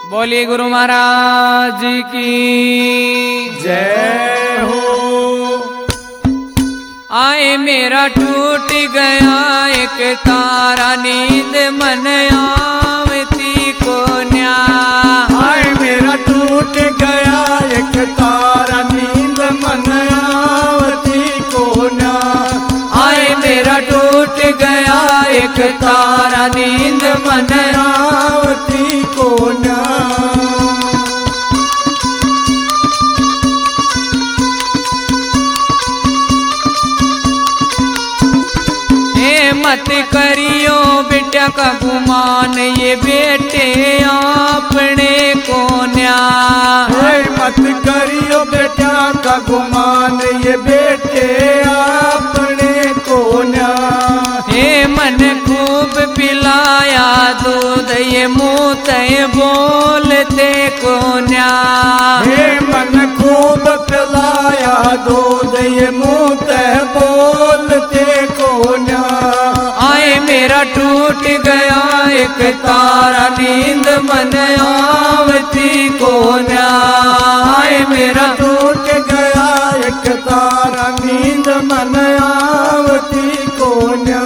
बोली गुरु महाराज की जय हो। आए मेरा टूट गया एक तारा, नींद मन आवती को न्या। आए मेरा टूट गया एक तारा, नींद मन आवती को न्या। आए मेरा टूट गया एक तारा, नींद मन आवती को न्या। मत करियो बेटा का गुमान, ये बेटे अपने को न्या। मत करियो बेटा का गुमान, ये बेटे अपने को न्या। हे मन खूब पिलाया दूध, ये मुँह तय बोलते को न्या। हे मन खूब पिलाया दूध, ये मुँह तय बोलते को न्या। आए मेरा टूट गया एक तारा, नींद मन आवती को न्या। आए मेरा टूट गया एक तारा, नींद मन आवती को न्या।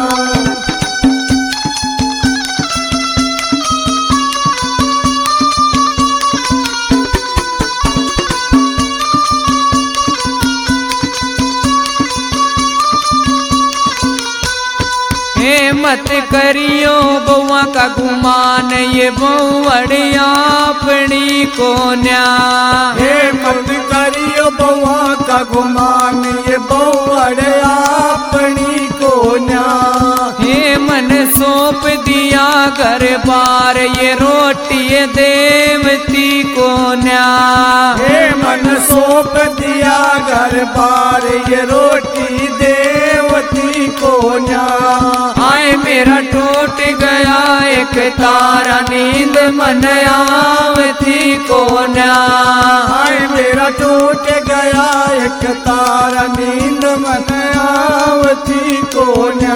मत करियो बउआ का गुमान, ये बउअड़िया अपनी को न्या। हे मत करियो बउआ का गुमान, ये बउअड़िया अपनी को न्या। हे मन सौंप दिया घर बार, ये रोटी देवती को न्या। हे मन सौंप दिया घर बार, ये रोटी देवती को न्या। आए मेरा टूट गया एक तारा, नींद मन आवती को न्या। आए मेरा टूट गया एक तारा, नींद मन आवती को न्या।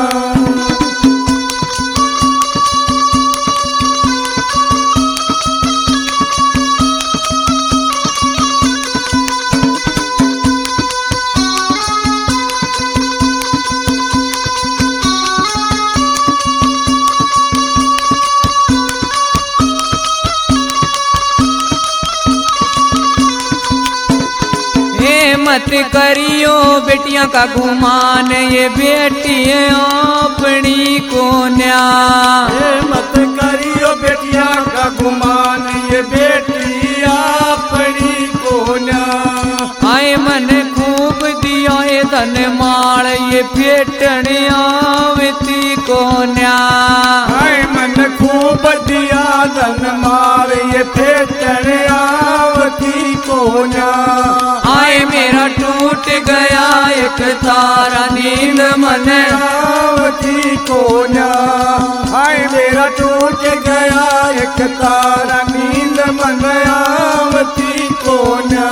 मत करियो बेटियां का गुमान, ये बेटी अपनी को न्या। मत करियो बेटिया का गुमान, ये बेटी अपनी को न्या। आए मन खूब दिया ये धन माल, ये पेटन आवती को न्या। आए मन खूब दिया धन माल, ये पेटन आवती को न्या। आए मेरा टूट गया एक तारा, नींद मन आवती को न्या। आए मेरा टूट गया एक तारा, नींद मन आवती को न्या।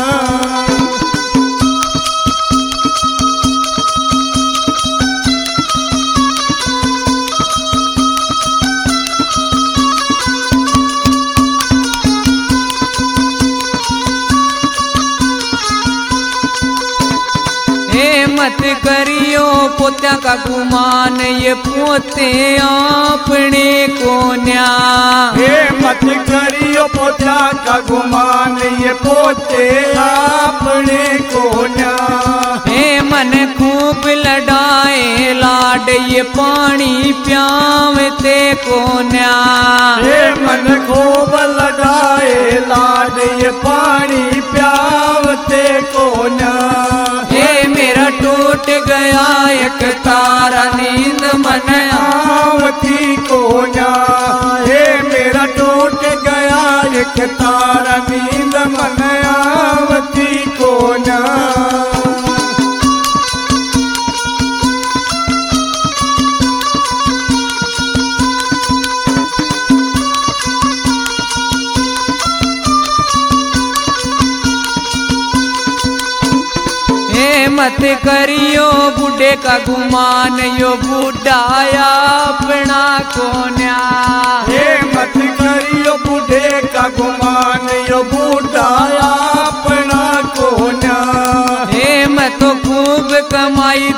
मत करियो पोत्या का गुमान, ये पोते अपने को न्या। हे मत करियो पोत्या का गुमान, ये पोते अपने को न्या। हे मन खूब लड़ाए लाड, ये पानी प्यावते को न्या। हे मन खूब लड़ाए लाड, ये पानी प्यावते को न्या। हे मेरा टूट गया एक तारा, नींद मन आवती को न्या। हे मेरा टूट गया एक तारा, नींद मन आवती को न्या। मत करियो बूढ़े का गुमान, यो बूढ़ा अपना को न्या। हे मत करियो बूढ़े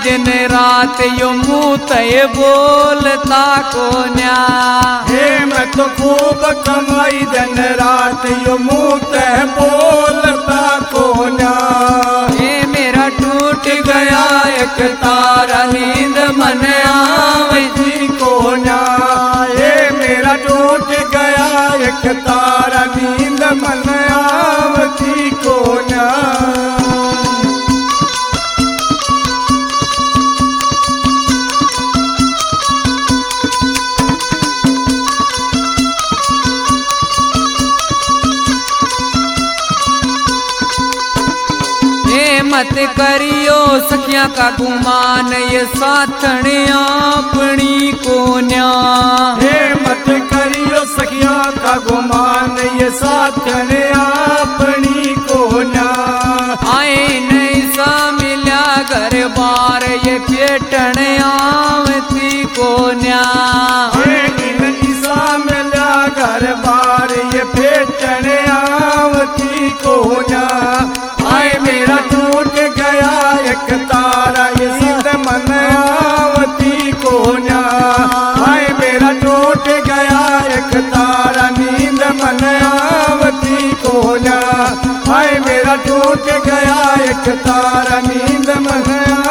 दिन रात यो मुँह ते बोलता को न्या। हे मैं तो खूब कमाई दिन रात यो मुँह ते बोलता को न्या। हे मेरा टूट गया एक तारा नींद मन आवती को न्या। हे मेरा टूट गया एक तारा नींद मन आवती को न्या। मत करियो सखिया का गुमान ये साथन अपनी को न्या। हे मत करियो सखिया का गुमान ये साथन अपनी को न्या। आए नहीं सा मिल्या घर बार ये पेटन आवती को न्या। नहीं सा मिल्या घर बार ये पेटन आवती को न्या। आए मेरा टूट गया एक तारा ये नींद मन आवती को न्या। आए मेरा टूट गया एक तारा नींद मन आवती को न्या। आए मेरा टूट गया एक तारा नींद मन